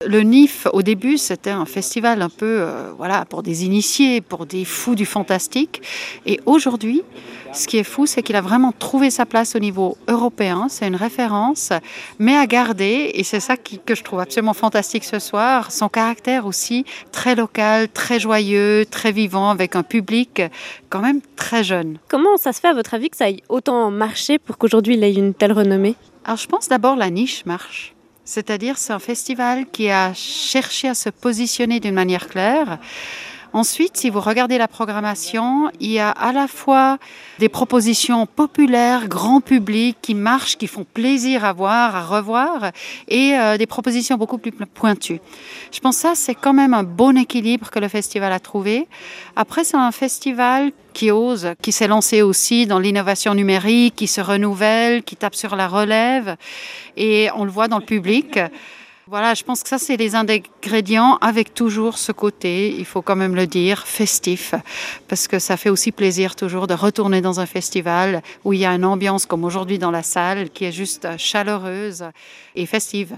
Le NIF, au début, c'était un festival un peu pour des initiés, pour des fous du fantastique. Et aujourd'hui, ce qui est fou, c'est qu'il a vraiment trouvé sa place au niveau européen. C'est une référence, mais à garder. Et c'est ça que je trouve absolument fantastique ce soir. Son caractère aussi très local, très joyeux, très vivant, avec un public quand même très jeune. Comment ça se fait, à votre avis, que ça ait autant marché pour qu'aujourd'hui il ait une telle renommée? Alors je pense d'abord la niche marche. C'est-à-dire c'est un festival qui a cherché à se positionner d'une manière claire. Ensuite, si vous regardez la programmation, il y a à la fois des propositions populaires, grand public, qui marchent, qui font plaisir à voir, à revoir, et des propositions beaucoup plus pointues. Je pense que ça, c'est quand même un bon équilibre que le festival a trouvé. Après, c'est un festival qui ose, qui s'est lancé aussi dans l'innovation numérique, qui se renouvelle, qui tape sur la relève, et on le voit dans le public. Voilà, je pense que ça, c'est les ingrédients avec toujours ce côté, il faut quand même le dire, festif. Parce que ça fait aussi plaisir toujours de retourner dans un festival où il y a une ambiance comme aujourd'hui dans la salle qui est juste chaleureuse et festive.